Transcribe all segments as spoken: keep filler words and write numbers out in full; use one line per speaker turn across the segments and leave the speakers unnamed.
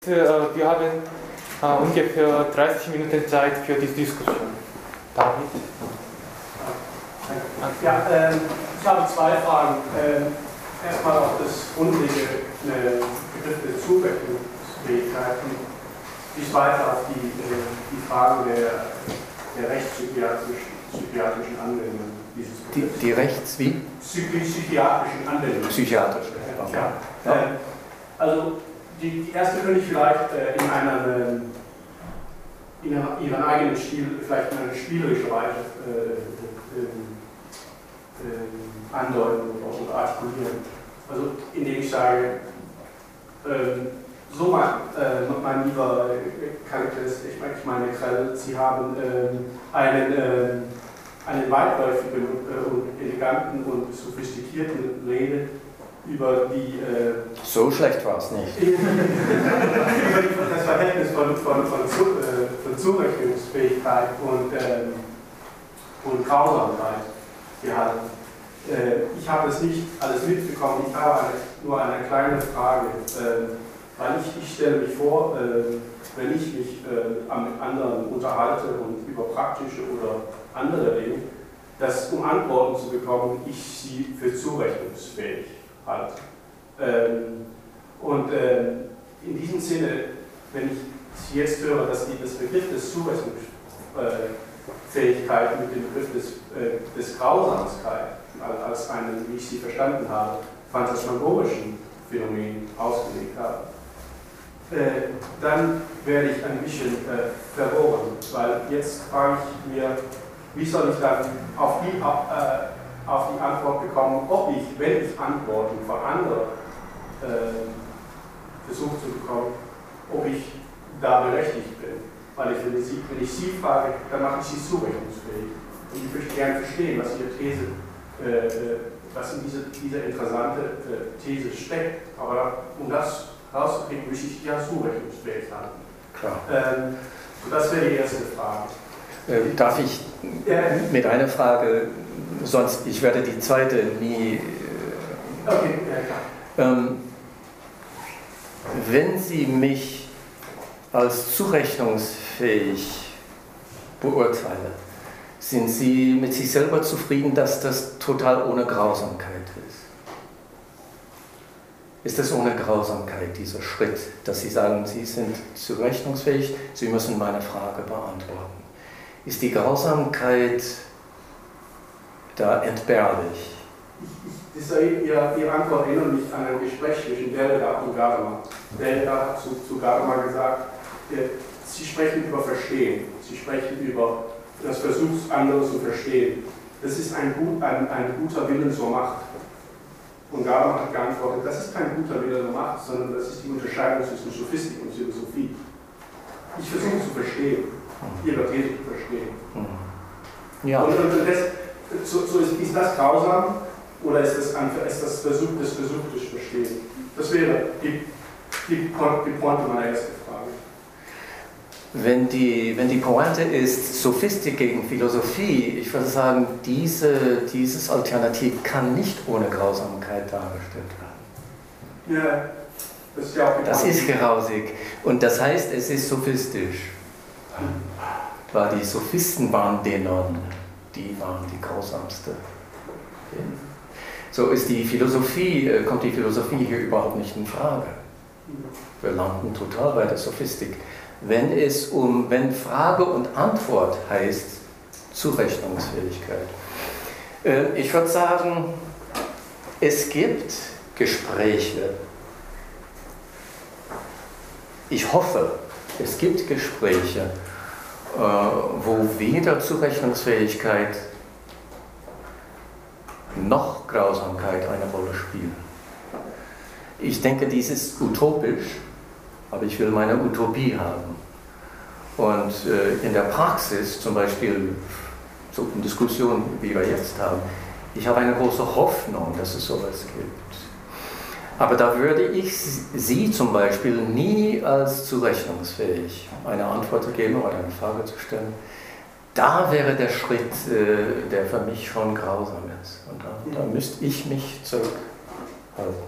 Wir, wir haben äh, ungefähr dreißig Minuten Zeit für die Diskussion. David?
Ja, äh, ich habe zwei Fragen. Äh, erstmal auf das grundlegende äh, Begriff der Zurechnungsfähigkeit und die zweite auf die, äh, die Frage der, der rechtspsychiatrischen psychiatrischen Anwendung dieses
die, die Rechts wie?
Psychiatrischen Anwendung.
Psychiatrische.
Ja. Ja. Äh, also Die, die erste könnte ich vielleicht äh, in, einer, in einer, ihren eigenen Stil, vielleicht in einer spielerischen Weise äh, äh, äh, andeuten oder artikulieren. Also indem ich sage, äh, so mein, äh, mein lieber Charakterist, ich meine Krell, Sie haben äh, einen, äh, einen weitläufigen äh, und eleganten und sophistizierten Rede über die... Äh,
so schlecht war es nicht.
über das Verhältnis von, von, von, zu, äh, von Zurechnungsfähigkeit und, äh, und Grausamkeit gehalten. Äh, ich habe das nicht alles mitbekommen, ich habe eine, nur eine kleine Frage, äh, weil ich, ich stelle mich vor, äh, wenn ich mich äh, mit anderen unterhalte und über praktische oder andere Dinge, dass um Antworten zu bekommen, ich sie für zurechnungsfähig halt. Ähm, und ähm, in diesem Sinne, wenn ich jetzt höre, dass die, das Begriff des Zurechnungsfähigkeit mit dem Begriff des, äh, des Grausamkeit als einen, wie ich sie verstanden habe, phantasmagorischen Phänomen ausgelegt habe, äh, dann werde ich ein bisschen äh, verworren, weil jetzt frage ich mir, wie soll ich dann auf die äh, auf die Antwort bekommen, ob ich, wenn ich Antworten von anderen äh, versuche zu bekommen, ob ich da berechtigt bin. Weil ich, wenn ich, sie, wenn ich Sie frage, dann mache ich Sie zurechnungsfähig. Und ich möchte gerne verstehen, was Ihre These, äh, was in diese, diese interessante äh, These steckt. Aber um das rauszukriegen, möchte ich ja zurechnungsfähig sein.
Klar.
Ähm, so das wäre die erste Frage.
Äh, darf ich ja. mit einer Frage, sonst, ich werde die zweite nie... Äh,
okay, ja, klar.
Ähm, wenn Sie mich als zurechnungsfähig beurteilen, sind Sie mit sich selber zufrieden, dass das total ohne Grausamkeit ist? Ist das ohne Grausamkeit, dieser Schritt, dass Sie sagen, Sie sind zurechnungsfähig, Sie müssen meine Frage beantworten? Ist die Grausamkeit da entbehrlich?
Ich, ich, Ihre, Ihre Antwort erinnert mich an ein Gespräch zwischen Derrida und Gadamer. Derrida hat zu, zu Gadamer gesagt, äh, Sie sprechen über Verstehen, Sie sprechen über das Versuch, andere zu verstehen. Das ist ein, gut, ein, ein guter Wille zur Macht. Und Gadamer hat geantwortet, das ist kein guter Wille zur Macht, sondern das ist die Unterscheidung zwischen Sophistik und Philosophie. Ich versuche zu verstehen, Ihre These zu verstehen.
Ja.
Und, und das, so, so ist, ist das grausam oder ist das, ein, ist das Versuch, das Versuch des Verstehen? Das wäre die, die, die Pointe meiner ersten Frage.
Wenn die, wenn die Pointe ist Sophistik gegen Philosophie, ich würde sagen, diese, dieses Alternativ kann nicht ohne Grausamkeit dargestellt werden.
Ja, das ist ja auch
Das ist grausig. Und das heißt, es ist sophistisch. Weil die Sophisten waren denen, die waren die grausamste. So ist die Philosophie, kommt die Philosophie hier überhaupt nicht in Frage. Wir landen total bei der Sophistik. Wenn es um, wenn Frage und Antwort heißt Zurechnungsfähigkeit. Ich würde sagen, es gibt Gespräche. Ich hoffe, es gibt Gespräche, wo weder Zurechnungsfähigkeit noch Grausamkeit eine Rolle spielen. Ich denke, dies ist utopisch, aber ich will meine Utopie haben. Und äh, in der Praxis, zum Beispiel so in Diskussionen, wie wir jetzt haben, ich habe eine große Hoffnung, dass es sowas gibt. Aber da würde ich Sie zum Beispiel nie als zurechnungsfähig eine Antwort zu geben oder eine Frage zu stellen. Da wäre der Schritt, äh, der für mich schon grausam ist. Und da, da müsste ich mich zurückhalten.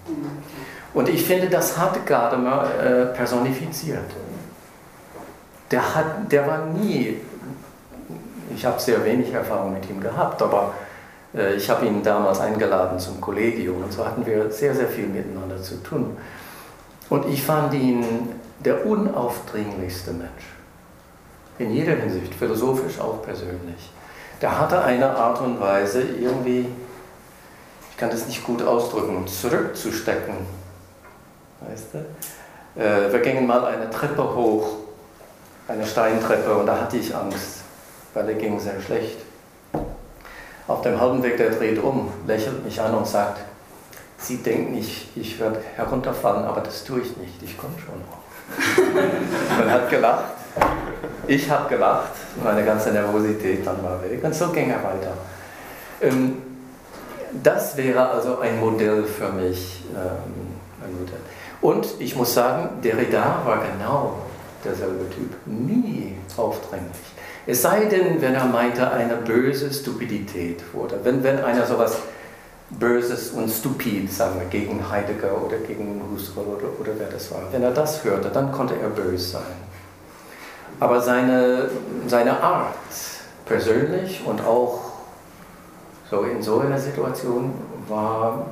Und ich finde, das hat Gadamer äh, personifiziert. Der, hat, der war nie, ich habe sehr wenig Erfahrung mit ihm gehabt, aber äh, ich habe ihn damals eingeladen zum Kollegium und so hatten wir sehr, sehr viel miteinander zu tun. Und ich fand ihn der unaufdringlichste Mensch. In jeder Hinsicht, philosophisch auch persönlich. Der hatte eine Art und Weise, irgendwie, ich kann das nicht gut ausdrücken, zurückzustecken. Weißt du? Äh, wir gingen mal eine Treppe hoch, eine Steintreppe, und da hatte ich Angst, weil er ging sehr schlecht. Auf dem halben Weg, der dreht um, lächelt mich an und sagt, Sie denken, ich, ich werde herunterfallen, aber das tue ich nicht, ich komme schon noch. Man hat gelacht, ich habe gelacht, meine ganze Nervosität dann war weg und so ging er weiter. Ähm, das wäre also ein Modell für mich. Ähm, ein Modell. Und ich muss sagen, Derrida war genau derselbe Typ, nie aufdringlich. Es sei denn, wenn er meinte, eine böse Stupidität wurde, wenn, wenn einer sowas Böses und stupid, sagen wir, gegen Heidegger oder gegen Husserl oder, oder wer das war. Wenn er das hörte, dann konnte er böse sein. Aber seine, seine Art, persönlich und auch so in so einer Situation, war,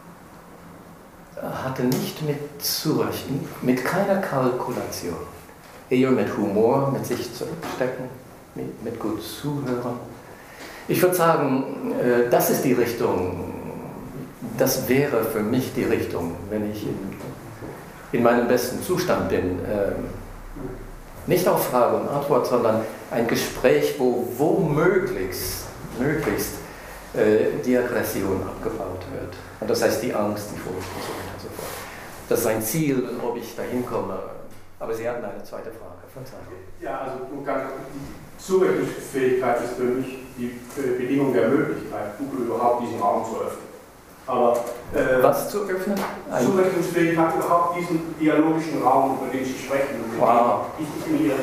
hatte nicht mit Zurechnen, mit keiner Kalkulation. Eher mit Humor, mit sich zurückstecken, mit, mit gut zuhören. Ich würde sagen, das ist die Richtung, das wäre für mich die Richtung, wenn ich in, in meinem besten Zustand bin. Nicht auf Frage und Antwort, sondern ein Gespräch, wo womöglichst möglichst, die Aggression abgebaut wird. Und das heißt die Angst, die Furcht und so weiter und so fort. Das ist ein Ziel, und ob ich dahin komme. Aber Sie hatten eine zweite Frage. Verzeihen.
Ja, also die Zurechnungsfähigkeit ist für mich die Bedingung der Möglichkeit, überhaupt diesen Raum zu öffnen. Aber äh,
was zu öffnen?
Zurechnungsfähigkeit, überhaupt diesen dialogischen Raum, über den Sie sprechen, und
wow.
ich, ich mir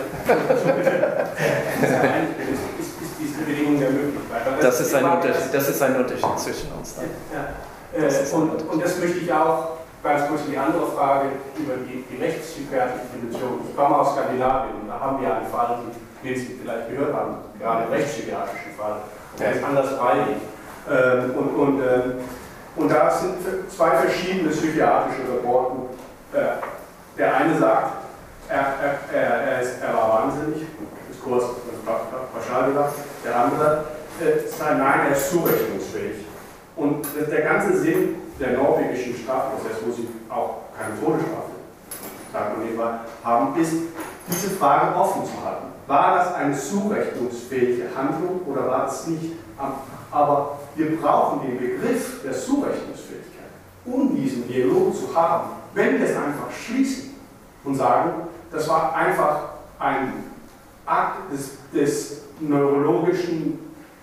ist, ist, ist diese Bedingung der Möglichkeit.
Das, das, ist ein Unterschied, das ist ein Unterschied zwischen uns.
Ja, ja. Äh, und, und das möchte ich auch ganz kurz in die andere Frage über die, die rechtspsychiatrische Dimension. Ich komme aus Skandinavien und da haben wir einen Fall, den Sie vielleicht gehört haben, gerade einen rechtspsychiatrischen Fall, der ist anders freilich. Ähm, und, und, ähm, und da sind zwei verschiedene psychiatrische Rapporten. Äh, der eine sagt, er, er, er, er, ist, er war wahnsinnig, ist kurz, pauschal gesagt. Der andere äh, sagt, nein, er ist zurechnungsfähig. Und der ganze Sinn der norwegischen Strafprozess, wo sie auch keine Todesstrafe, sagt man immer, haben, ist, diese Frage offen zu halten. War das eine zurechnungsfähige Handlung oder war es nicht? Aber wir brauchen den Begriff der Zurechnungsfähigkeit, um diesen Dialog zu haben. Wenn wir es einfach schließen und sagen, das war einfach ein Akt des, des neurologischen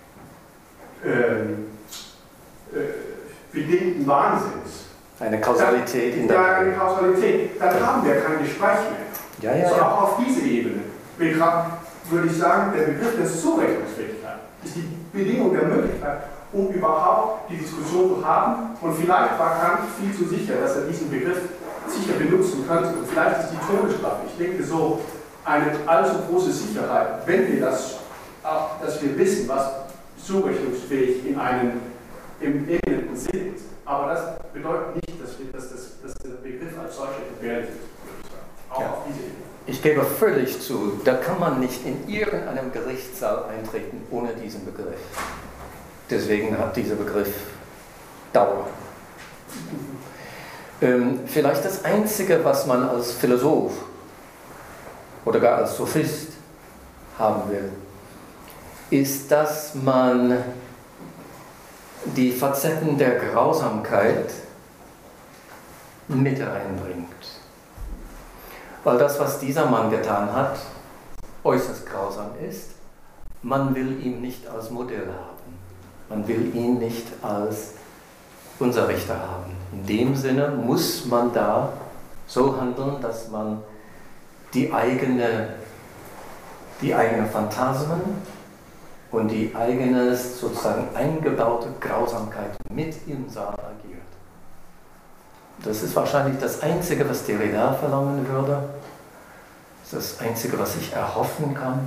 ähm, äh, bedingten Wahnsinns.
Eine Kausalität in der.
Ja, eine Kausalität. Dann haben wir kein Gespräch mehr.
Ja, ja,
so
ja.
auch auf diese Ebene. Würde ich sagen, der Begriff der Zurechnungsfähigkeit ist die Bedingung der Möglichkeit, um überhaupt die Diskussion zu haben. Und vielleicht war Kant viel zu sicher, dass er diesen Begriff sicher benutzen könnte. Und vielleicht ist die Todesstrafe, ich denke, so eine allzu große Sicherheit, wenn wir das, dass wir wissen, was zurechnungsfähig in einem im eminenten Sinn ist. Aber das bedeutet nicht, dass, wir, dass, das, dass der Begriff als solcher gefährlich ist, würde ich sagen. Auch
ja.
auf diese Ebene.
Ich gebe völlig zu, da kann man nicht in irgendeinem Gerichtssaal eintreten ohne diesen Begriff. Deswegen hat dieser Begriff Dauer. Ähm, vielleicht das Einzige, was man als Philosoph oder gar als Sophist haben will, ist, dass man die Facetten der Grausamkeit mit reinbringt. Weil das, was dieser Mann getan hat, äußerst grausam ist. Man will ihn nicht als Modell haben. Man will ihn nicht als unser Richter haben. In dem Sinne muss man da so handeln, dass man die eigene, die eigene Phantasmen und die eigene sozusagen eingebaute Grausamkeit mit im Saal agiert. Das ist wahrscheinlich das Einzige, was Derrida verlangen würde. Das ist das Einzige, was ich erhoffen kann.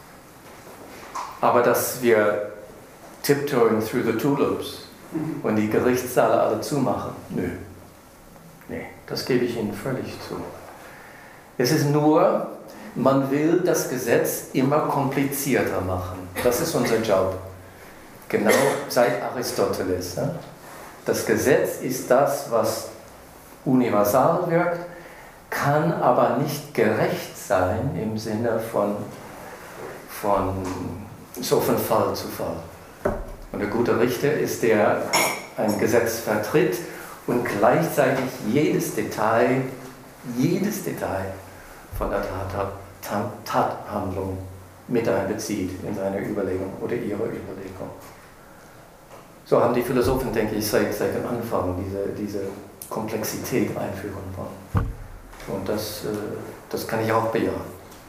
Aber dass wir tiptoeing through the tulips und die Gerichtssaale alle zumachen, nö. Nee, das gebe ich Ihnen völlig zu. Es ist nur, man will das Gesetz immer komplizierter machen. Das ist unser Job. Genau seit Aristoteles. Ne? Das Gesetz ist das, was universal wirkt, kann aber nicht gerecht sein im Sinne von, von so von Fall zu Fall. Und der gute Richter ist, der ein Gesetz vertritt und gleichzeitig jedes Detail, jedes Detail von der Tat, Tat, Tathandlung mit einbezieht in seine Überlegung oder ihre Überlegung. So haben die Philosophen, denke ich, seit, seit dem Anfang diese, diese Komplexität einführen wollen. Und das, das kann ich auch bejahen.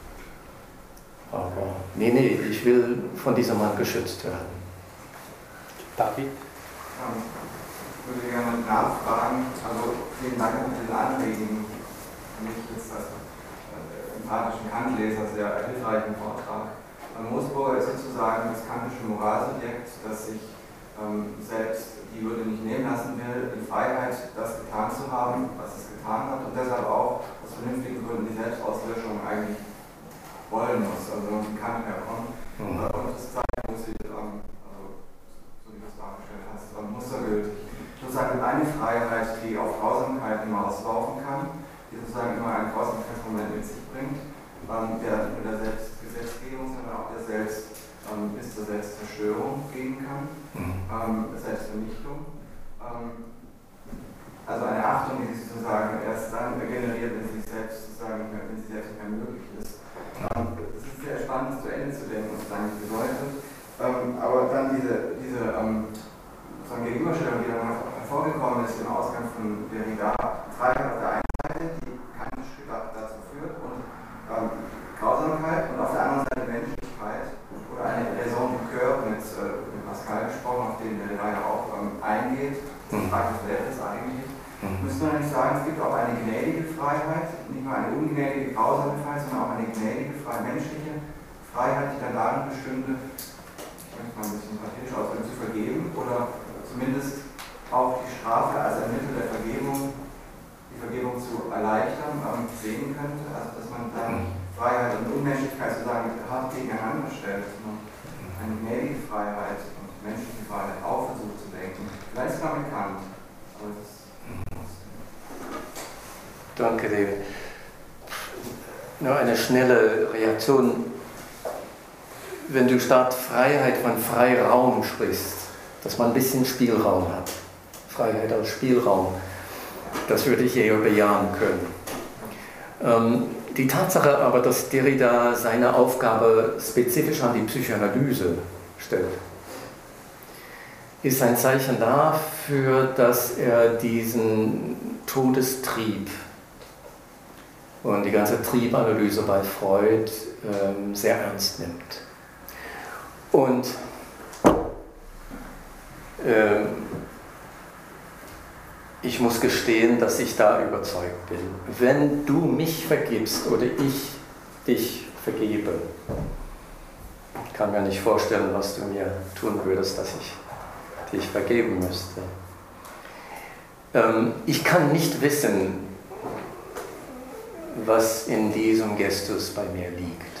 Aber nee, nee, ich will von diesem Mann geschützt werden.
David?
Ähm, ich würde gerne nachfragen, also vielen Dank für diese Anregung. Für mich ist das äh, empatischen Kantleser sehr hilfreichen Vortrag. Moosburger ist sozusagen das kantische Moralsubjekt, das sich ähm, selbst die Würde nicht nehmen lassen will, in Freiheit das getan zu haben, was es getan hat und deshalb auch aus vernünftigen Gründen die Selbstauslöschung eigentlich wollen muss, also wenn man Kant herkommt. Mhm. Und das zeigt, muss sie, ähm, also, so wie du es dargestellt hast, ähm, mustergültig. Sozusagen eine Freiheit, die auf Grausamkeit immer auslaufen kann, die sozusagen immer einen Grausamkeitsmoment mit sich bringt, ähm, der mit der Selbstgesetzgebung, sondern auch der Selbst Ähm, bis zur Selbstzerstörung gehen kann, ähm, Selbstvernichtung. Ähm, also eine Achtung, die sich sozusagen erst dann generiert, wenn sie selbst sozusagen, wenn sie selbst nicht mehr möglich ist. Ähm, es ist sehr spannend, das zu Ende zu denken, was das eigentlich bedeutet. Ähm, aber dann diese, diese ähm, sozusagen Gegenüberstellung, die dann hervorgekommen ist im Ausgang von Derrida, Freiheit auf der einen Seite, die kantisch gedacht dazu führt, und ähm, Grausamkeit, und auf der anderen Seite Menschlichkeit. Oder eine Raison du Coeur mit, äh, mit Pascal gesprochen, auf den der leider auch ähm, eingeht. Die Frage, was wäre das eigentlich? Mhm. Müsste man nicht sagen, es gibt auch eine gnädige Freiheit, nicht nur eine ungnädige, grausame Freiheit, sondern auch eine gnädige, freie, menschliche Freiheit, die dann darin bestünde, ich möchte mal ein bisschen pathetisch ausdrücken, zu vergeben oder zumindest auch die Strafe als ein Mittel der Vergebung, die Vergebung zu erleichtern, ähm, sehen könnte, also dass man dann Freiheit und Unmenschlichkeit sozusagen hart gegeneinander stellt, dass man eine gnädige Freiheit und menschliche Freiheit auch versucht zu denken. Vielleicht ist damit Kant, aber das ist.
Danke, David. Nur eine schnelle Reaktion. Wenn du statt Freiheit von Freiraum sprichst, dass man ein bisschen Spielraum hat, Freiheit als Spielraum, das würde ich eher bejahen können. Ähm, Die Tatsache aber, dass Derrida seine Aufgabe spezifisch an die Psychoanalyse stellt, ist ein Zeichen dafür, dass er diesen Todestrieb und die ganze Triebanalyse bei Freud ähm, sehr ernst nimmt. Und ähm, ich muss gestehen, dass ich da überzeugt bin. Wenn du mich vergibst oder ich dich vergebe, ich kann mir nicht vorstellen, was du mir tun würdest, dass ich dich vergeben müsste. Ähm, ich kann nicht wissen, was in diesem Gestus bei mir liegt.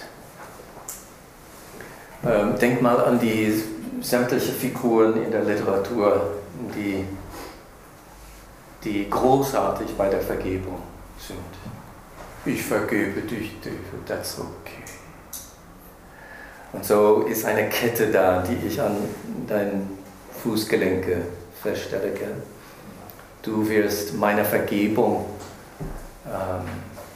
Ähm, denk mal an die sämtlichen Figuren in der Literatur, die die großartig bei der Vergebung sind. Ich vergebe dich, David, that's okay. Und so ist eine Kette da, die ich an deinen Fußgelenke feststelle. Du wirst meiner Vergebung, ähm,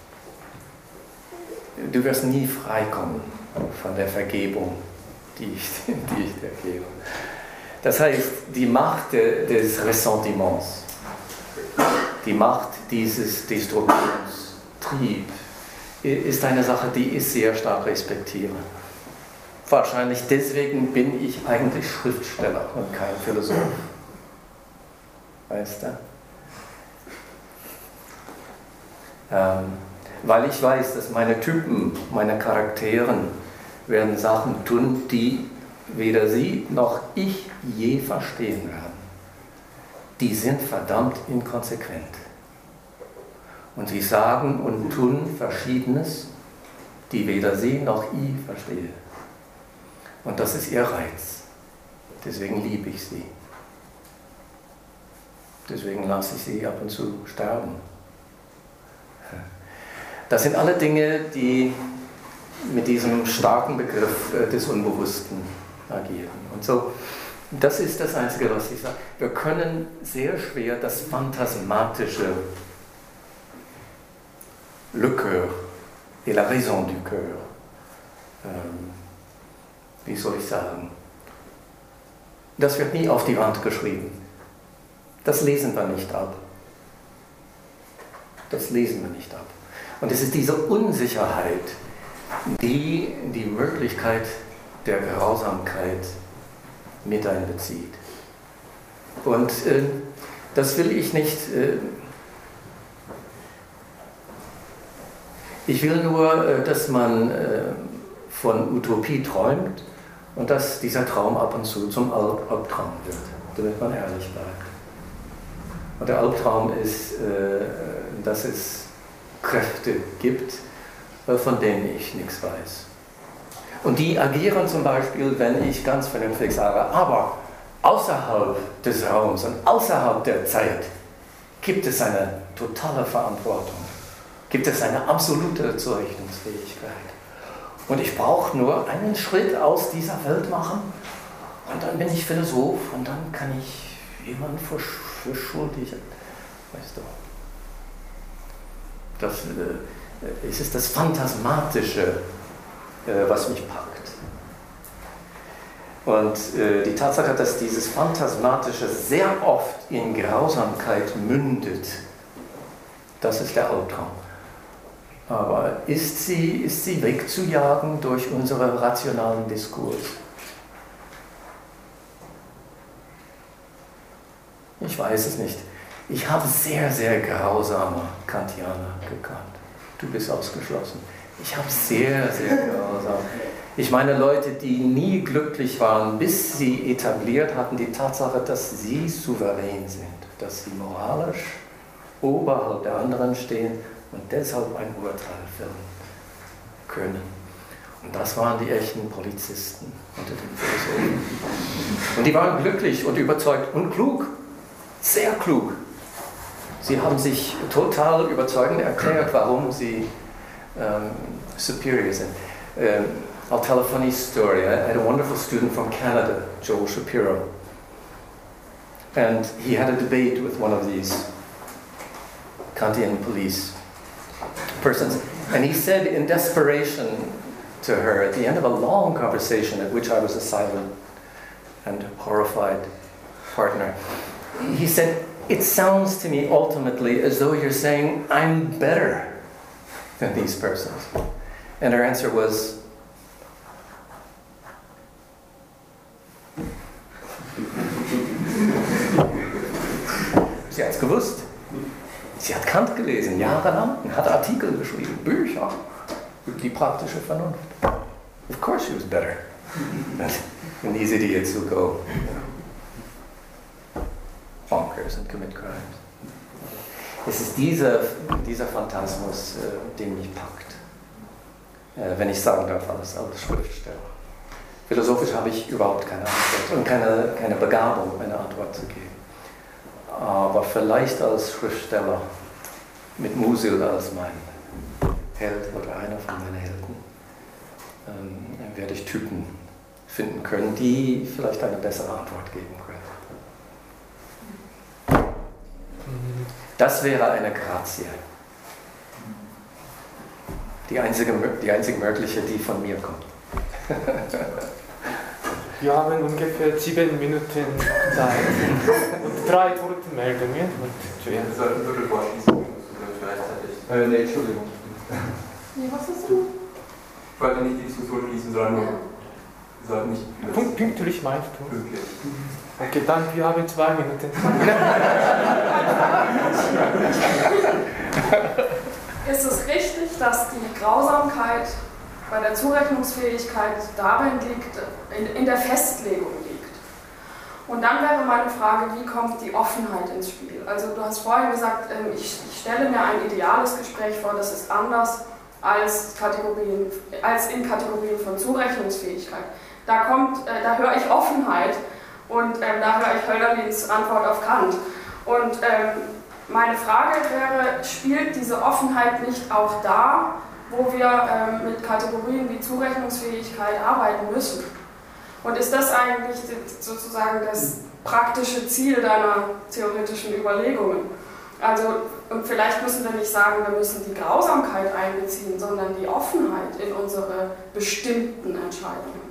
du wirst nie freikommen von der Vergebung, die ich, die ich dir gebe. Das heißt, die Macht des Ressentiments, die Macht dieses Destruktionstriebs ist eine Sache, die ich sehr stark respektiere. Wahrscheinlich deswegen bin ich eigentlich Schriftsteller und kein Philosoph. Weißt du? Ähm, weil ich weiß, dass meine Typen, meine Charakteren werden Sachen tun, die weder Sie noch ich je verstehen werden. Die sind verdammt inkonsequent. Und sie sagen und tun Verschiedenes, die weder Sie noch ich verstehe. Und das ist ihr Reiz. Deswegen liebe ich sie. Deswegen lasse ich sie ab und zu sterben. Das sind alle Dinge, die mit diesem starken Begriff des Unbewussten agieren. Und so, das ist das Einzige, was ich sage. Wir können sehr schwer das Phantasmatische, le cœur et la raison du cœur, ähm, wie soll ich sagen, das wird nie auf die Wand geschrieben. Das lesen wir nicht ab. Das lesen wir nicht ab. Und es ist diese Unsicherheit, die die Möglichkeit der Grausamkeit mit einbezieht. Und äh, das will ich nicht. Äh, ich will nur, äh, dass man äh, von Utopie träumt und dass dieser Traum ab und zu zum Alb Albtraum wird, damit man ehrlich bleibt. Und der Albtraum ist, äh, dass es Kräfte gibt, von denen ich nichts weiß. Und die agieren zum Beispiel, wenn ich ganz vernünftig sage, aber außerhalb des Raums und außerhalb der Zeit gibt es eine totale Verantwortung, gibt es eine absolute Zurechnungsfähigkeit. Und ich brauche nur einen Schritt aus dieser Welt machen und dann bin ich Philosoph und dann kann ich jemanden für, für schuldigen, weißt du. Das, äh, es ist das Phantasmatische, äh, was mich packt. Und äh, die Tatsache, dass dieses Phantasmatische sehr oft in Grausamkeit mündet, das ist der Albtraum. Aber ist sie, ist sie wegzujagen durch unseren rationalen Diskurs? Ich weiß es nicht. Ich habe sehr, sehr grausame Kantianer gekannt. Du bist ausgeschlossen. Ich habe sehr, sehr grausam. Ich meine Leute, die nie glücklich waren, bis sie etabliert hatten die Tatsache, dass sie souverän sind, dass sie moralisch oberhalb der anderen stehen und deshalb ein Urteil fällen können. Und das waren die echten Polizisten unter den Philosophen. Und die waren glücklich und überzeugt und klug, sehr klug. Sie haben sich total überzeugend erklärt, warum sie um, superior sind. Um, I'll tell a funny story. I had a wonderful student from Canada, Joel Shapiro, and he had a debate with one of these Kantian police persons, and he said in desperation to her at the end of a long conversation at which I was a silent and horrified partner, he said, "It sounds to me ultimately as though you're saying, I'm better than these persons." And her answer was, sie hat es gewusst. Sie hat Kant gelesen, jahrelang, und hat Artikel geschrieben, Bücher über die praktische Vernunft. Of course she was better than these idiots who go bonkers and commit crimes. Es ist dieser, dieser Phantasmus, äh, den mich packt. Äh, wenn ich sagen darf, als, als Schriftsteller. Philosophisch habe ich überhaupt keine Antwort und keine, keine Begabung, eine Antwort zu geben. Aber vielleicht als Schriftsteller, mit Musil als mein Held oder einer von meinen Helden, ähm, werde ich Typen finden können, die vielleicht eine bessere Antwort geben können. Das wäre eine Grazie. Die einzige, die einzige mögliche, die von mir kommt.
Wir haben ungefähr sieben Minuten Zeit und drei Wortmeldungen.
Wir sollten Viertel vorschließen, gleichzeitig. Äh, nee, Entschuldigung.
Nee, was hast du?
Ich wollte nicht die Diskussion schließen, sondern nur. Wir sollten nicht.
Punkt, pünktlich meinst du?
Pünktlich.
Okay, dann wir haben zwei Minuten.
ist es richtig, dass die Grausamkeit bei der Zurechnungsfähigkeit darin liegt, in, in der Festlegung liegt? Und dann wäre meine Frage, wie kommt die Offenheit ins Spiel? Also du hast vorhin gesagt, ich, ich stelle mir ein ideales Gespräch vor, das ist anders als, Kategorien, als in Kategorien von Zurechnungsfähigkeit. Da, kommt, da höre ich Offenheit und ähm, da höre ich Hölderlins Antwort auf Kant. Und ähm, meine Frage wäre, spielt diese Offenheit nicht auch da, wo wir ähm, mit Kategorien wie Zurechnungsfähigkeit arbeiten müssen? Und ist das eigentlich sozusagen das praktische Ziel deiner theoretischen Überlegungen? Also, und vielleicht müssen wir nicht sagen, wir müssen die Grausamkeit einbeziehen, sondern die Offenheit in unsere bestimmten Entscheidungen.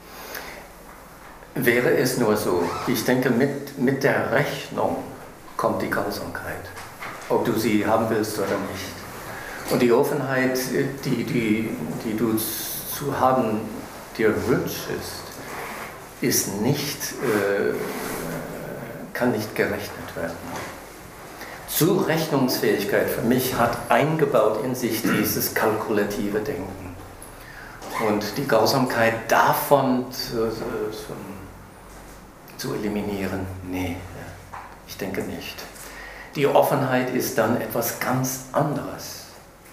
Wäre es nur so, ich denke, mit, mit der Rechnung kommt die Grausamkeit, ob du sie haben willst oder nicht. Und die Offenheit, die, die, die du zu haben dir wünschst, ist nicht, äh, kann nicht gerechnet werden. Zurechnungsfähigkeit für mich hat eingebaut in sich dieses kalkulative Denken. Und die Grausamkeit davon zu, zu, zu eliminieren, nee, ich denke nicht. Die Offenheit ist dann etwas ganz anderes.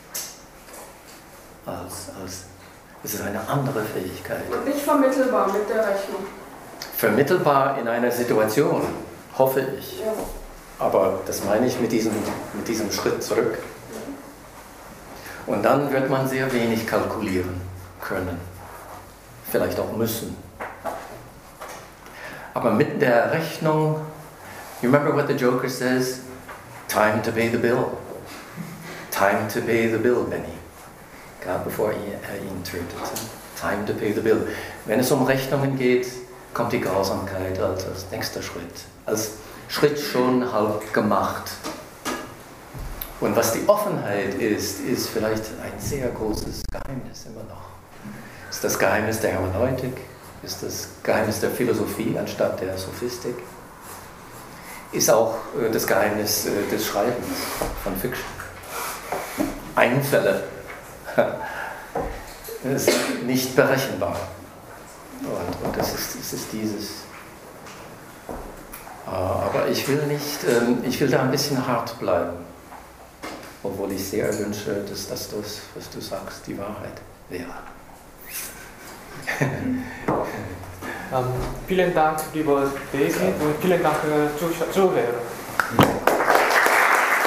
Als, als, es ist eine andere Fähigkeit.
Und nicht vermittelbar mit der Rechnung.
Vermittelbar in einer Situation, hoffe ich.
Ja.
Aber das meine ich mit diesem, mit diesem Schritt zurück. Und dann wird man sehr wenig kalkulieren können. Vielleicht auch müssen. Aber mit der Rechnung, you remember what the Joker says? Time to pay the bill. Time to pay the bill, Benny. Gerade bevor er ihn tötet. Time to pay the bill. Wenn es um Rechnungen geht, kommt die Grausamkeit als, als nächster Schritt. Als Schritt schon halb gemacht. Und was die Offenheit ist, ist vielleicht ein sehr großes Geheimnis immer noch. Ist das Geheimnis der Hermeneutik? Ist das Geheimnis der Philosophie anstatt der Sophistik? Ist auch äh, das Geheimnis äh, des Schreibens von Fiction. Einfälle. Das ist nicht berechenbar. Und, und das, ist, das ist dieses. Aber ich will nicht, ich will da ein bisschen hart bleiben. Obwohl ich sehr wünsche, dass das, was du sagst, die Wahrheit wäre.
ähm, vielen Dank, lieber Daisy, und vielen Dank, Zuhörer.